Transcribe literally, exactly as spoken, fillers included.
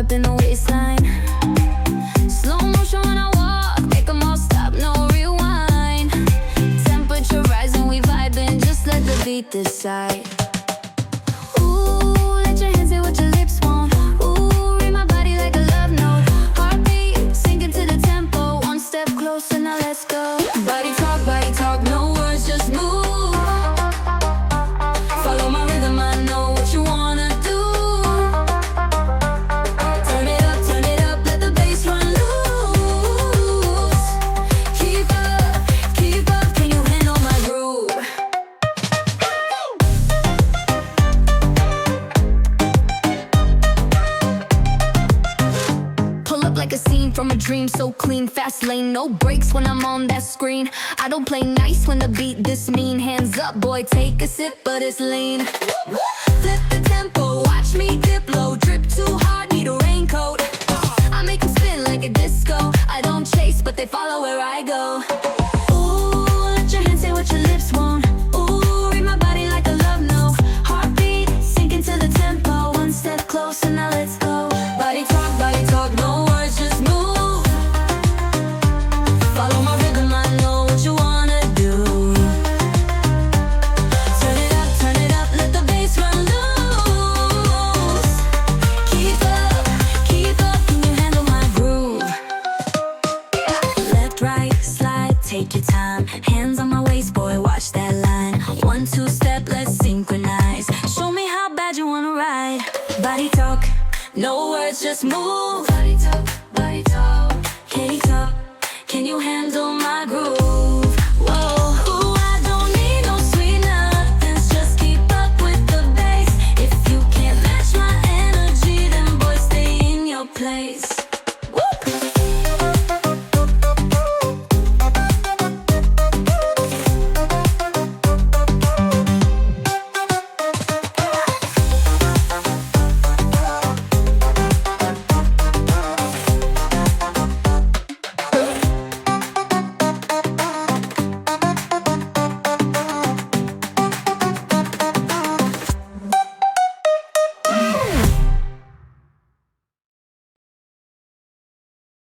up in the waistline. Slow motion when I walk, make 'em all stop, no rewind. Temperature rising, we vibing, just let the beat decide. Ooh, let your hands say what your lips want. Ooh, read my body like a love note. Heartbeat sinking to the tempo, one step closer, now let's go. Body talk, body talk, no words, just move. Follow my rhythm, I know what you wanna do. Turn it up, turn it up, let the bass run loose. Keep up, keep up, can you handle my groove? Pull up like a scene from a dream, so clean, fast lane, no breaks when I'm on that screen. I don't play nice when the beat this mean. Hands up, boy, take a sip, but it's lean. Flip the tempo, watch me dip low. Drip too hard, need a raincoat. I make 'em spin like a disco. I don't chase, but they follow where I go. Ooh, let your hands say what your lips want. Ooh, read my body like a love note. Heartbeat sinking to the tempo, one step closer, now let's go. Body talk, body talk, no words, just move. Follow my rhythm, I know what you wanna do. Turn it up, turn it up, let the bass run loose. Keep up, keep up, can you handle my groove? Left, right, slide, take your time. Hands on my waist, boy, watch that line. One, two step, let's synchronize. Show me how bad you wanna ride. Body talk, no words, just move. Body talk, body talk. Can you talk? Can you handle my groove?